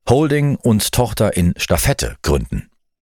Holding und Tochter in Stafette gründen.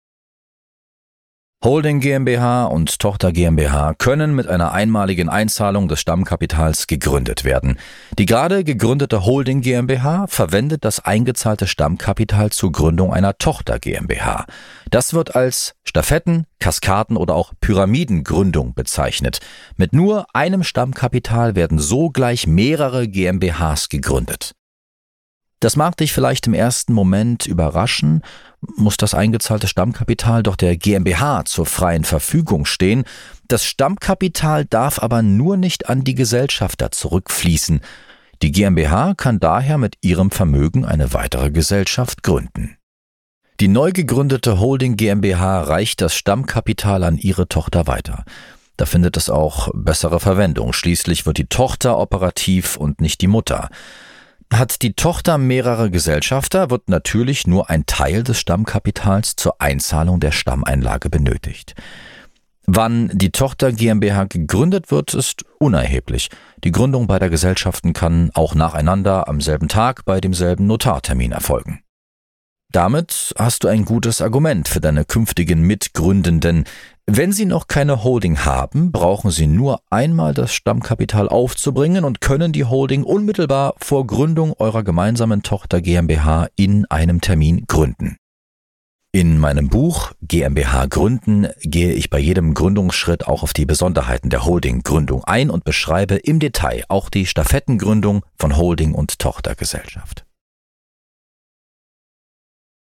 Holding GmbH und Tochter GmbH können mit einer einmaligen Einzahlung des Stammkapitals gegründet werden. Die gerade gegründete Holding GmbH verwendet das eingezahlte Stammkapital zur Gründung einer Tochter GmbH. Das wird als Stafetten-, Kaskaden- oder auch Pyramidengründung bezeichnet. Mit nur einem Stammkapital werden so gleich mehrere GmbHs gegründet. Das mag dich vielleicht im ersten Moment überraschen, muss das eingezahlte Stammkapital doch der GmbH zur freien Verfügung stehen. Das Stammkapital darf aber nur nicht an die Gesellschafter zurückfließen. Die GmbH kann daher mit ihrem Vermögen eine weitere Gesellschaft gründen. Die neu gegründete Holding GmbH reicht das Stammkapital an ihre Tochter weiter. Da findet es auch bessere Verwendung. Schließlich wird die Tochter operativ und nicht die Mutter. Hat die Tochter mehrere Gesellschafter, wird natürlich nur ein Teil des Stammkapitals zur Einzahlung der Stammeinlage benötigt. Wann die Tochter GmbH gegründet wird, ist unerheblich. Die Gründung beider Gesellschaften kann auch nacheinander am selben Tag bei demselben Notartermin erfolgen. Damit hast du ein gutes Argument für deine künftigen Mitgründenden. Wenn sie noch keine Holding haben, brauchen sie nur einmal das Stammkapital aufzubringen und können die Holding unmittelbar vor Gründung eurer gemeinsamen Tochter GmbH in einem Termin gründen. In meinem Buch GmbH gründen gehe ich bei jedem Gründungsschritt auch auf die Besonderheiten der Holding-Gründung ein und beschreibe im Detail auch die Stafettengründung von Holding und Tochtergesellschaft.